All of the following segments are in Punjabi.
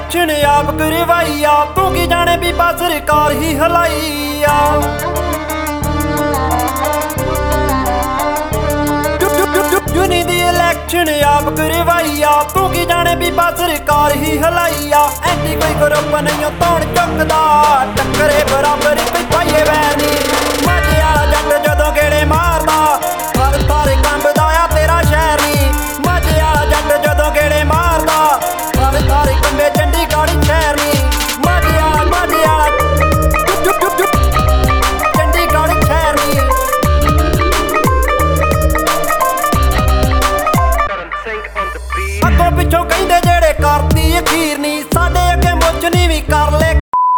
ਇਲੈਕਸ਼ਨ ਆਪ ਕਰਵਾਈ ਆ, ਤੂੰ ਕੀ ਜਾਣੇ ਬੀਬਾ ਸਰਕਾਰ ਹੀ ਹਲਾਈ ਆ। ਜੁਨੀ ਦੀ ਇਲੈਕਸ਼ਨ ਆਪ ਕਰਵਾਈ ਆ, ਤੂੰ ਕੀ ਜਾਣੇ ਬੀਬਾ ਸਰਕਾਰ ਹੀ ਹਲਾਈ ਆ। ਐਂਟੀ ਕੋਈ ਗਰੁੱਪ ਨਹੀਂ ਧੌਣ ਚੁੱਕਦਾ, ਟੱਕਰੇ ਬਰਾਬਰ ਕੋਈ ਪਾਈਏ ਵੈਰ ਨੀ। ਮਾਝੇ ਵਾਲਾ ਜੱਟ ਜਦੋਂ ਗੇੜੇ ਮਾਰਦਾ, ਹਰ ਤਾਰੇ ਕੰਬਦਾ ਆ ਤੇਰਾ ਸ਼ਹਿਰ ਨੀ। ਮਾਝੇ ਵਾਲਾ ਜੱਟ ਜਦੋਂ ਗੇੜੇ ਮਾਰਦਾ, ਹਰ ਤਾਰੇ ਕੰਬੇ ਚੰਡੀਗੜ੍ਹ ਸ਼ਹਿਰ ਨੀ। ਮਾਝੇ ਵਾਲਾ ਚੰਡੀਗੜ੍ਹ ਸ਼ਹਿਰ ਨੀ। ਅੱਗੋਂ ਪਿੱਛੋਂ ਕਹਿੰਦੇ ਜਿਹੜੇ ਕਰਤੀ ਅਖੀਰ ਨੀ, ਸਾਡੇ ਅੱਗੇ ਮੁੱਚ ਨੀ ਵੀ ਕਰ ਲੈ।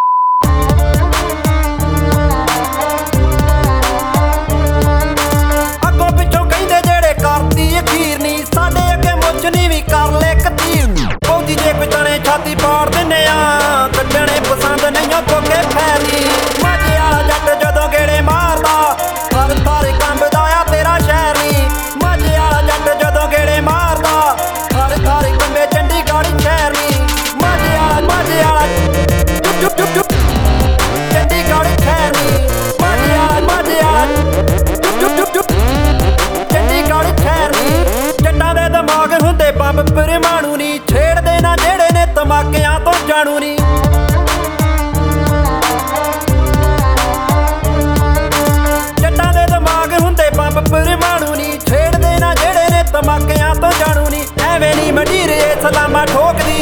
ਅੱਗੋਂ ਪਿੱਛੋਂ ਕਹਿੰਦੇ ਜਿਹੜੇ ਕਰਤੀ ਅਖੀਰ ਨੀ, ਸਾਡੇ ਅੱਗੇ ਮੁੱਚ ਨੀ ਵੀ ਕਰ ਲੈ ਕਤੀਰ। ਫੌਜੀ ਜੇ ਕੋਈ ਤਣੇ ਛਾਤੀ ਪਾੜ ਦਿੰਨੇ ਆ, ਕੱਢਣੇ ਪਸੰਦ ਨਹੀਂ ਆ ਕੋਕੇ ਫੈਰੀ। ਮਾਝੇ ਵਾਲਾ ਜੱਟ ਜਦੋਂ ਗੇੜੇ ਮਾਰਦਾ, ਹਰ ਤਾਰੇ ਕੰਬਦਾ ਆ ਤੇਰਾ ਸ਼ਹਿਰ ਨੀ। ਮਾਝੇ ਵਾਲਾ ਜੱਟ ਜਦੋਂ ਗੇੜੇ ਮਾਰਦਾ, ਹਰ ਤਾਰੇ ਕੰਬੇ ਚੰਡੀਗੜ੍ਹ ਸ਼ਹਿਰ ਨੀ। ਮਾਝੇ ਵਾਲਾ ਚੰਡੀਗੜ੍ਹ ਸ਼ਹਿਰ ਨੀ। ਮਾਝੇ ਵਾਲਾ ਚੰਡੀਗੜ੍ਹ ਸ਼ਹਿਰ ਨੀ। ਜੱਟਾਂ ਦੇ ਦਿਮਾਗ ਹੁੰਦੇ ਬੰਬ ਪਰਮਾਣੂ ਨੀ, ਛੇੜਦੇ ਨਾ ਜਿਹੜੇ ਨੇ ਧਮਾਕਿਆਂ ਤੋਂ ਜਾਣੂ ਨੀ। ਜੱਟਾਂ ਦੇ ਦਿਮਾਗ ਹੁੰਦੇ ਬੰਬ ਪਰਮਾਣੂ ਨੀ, ਛੇੜਦੇ ਨਾ ਜਿਹੜੇ ਨੇ ਧਮਾਕਿਆਂ ਤੋਂ ਜਾਣੂ ਨੀ। ਐਵੇਂ ਨੀ ਮੰਡੀਰ ਇਹ ਸਲਾਮਾਂ ਠੋਕਦੀ